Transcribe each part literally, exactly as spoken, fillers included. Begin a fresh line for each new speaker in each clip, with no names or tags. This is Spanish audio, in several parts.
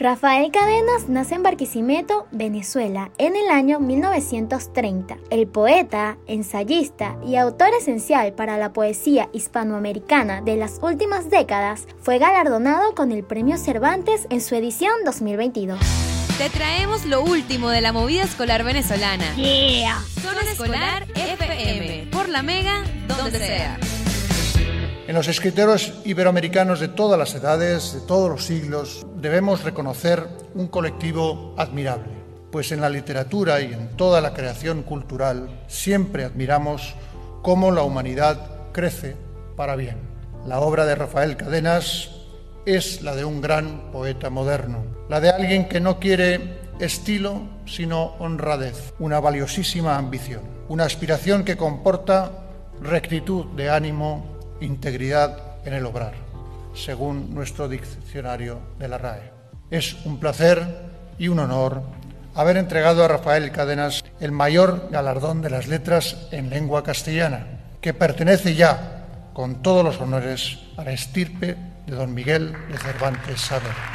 Rafael Cadenas nace en Barquisimeto, Venezuela, en el año mil novecientos treinta. El poeta, ensayista y autor esencial para la poesía hispanoamericana de las últimas décadas, fue galardonado con el Premio Cervantes en su edición dos mil veintidós.
Te traemos lo último de la movida escolar venezolana.
Yeah.
Zona Escolar F M, por la Mega, donde sea.
En los escritores iberoamericanos de todas las edades, de todos los siglos, debemos reconocer un colectivo admirable, pues en la literatura y en toda la creación cultural siempre admiramos cómo la humanidad crece para bien. La obra de Rafael Cadenas es la de un gran poeta moderno, la de alguien que no quiere estilo, sino honradez, una valiosísima ambición, una aspiración que comporta rectitud de ánimo, integridad en el obrar, según nuestro diccionario de la R A E. Es un placer y un honor haber entregado a Rafael Cadenas el mayor galardón de las letras en lengua castellana, que pertenece ya, con todos los honores, a la estirpe de don Miguel de Cervantes Saavedra.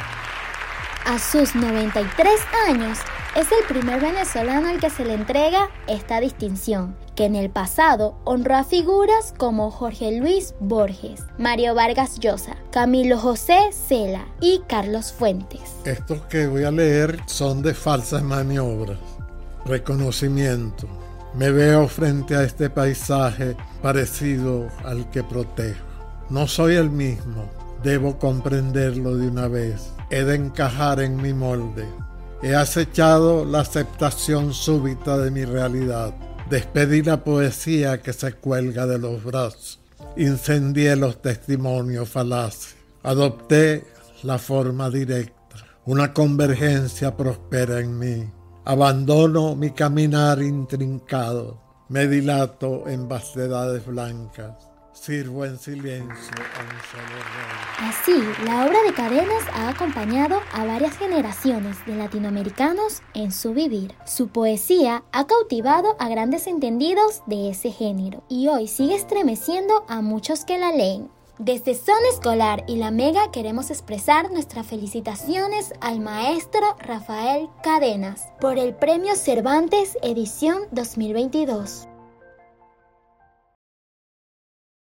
A sus noventa y tres años, es el primer venezolano al que se le entrega esta distinción, que en el pasado honró a figuras como Jorge Luis Borges, Mario Vargas Llosa, Camilo José Cela y Carlos Fuentes.
Estos que voy a leer son de falsas maniobras. Reconocimiento. Me veo frente a este paisaje parecido al que protejo. No soy el mismo, debo comprenderlo de una vez. He de encajar en mi molde. He acechado la aceptación súbita de mi realidad. Despedí la poesía que se cuelga de los brazos. Incendié los testimonios falaces. Adopté la forma directa. Una convergencia prospera en mí. Abandono mi caminar intrincado. Me dilato en vastedades blancas. Sirvo en silencio a un solo rey.
Así, la obra de Cadenas ha acompañado a varias generaciones de latinoamericanos en su vivir. Su poesía ha cautivado a grandes entendidos de ese género y hoy sigue estremeciendo a muchos que la leen. Desde Zona Escolar y la Mega queremos expresar nuestras felicitaciones al maestro Rafael Cadenas por el Premio Cervantes edición dos mil veintidós.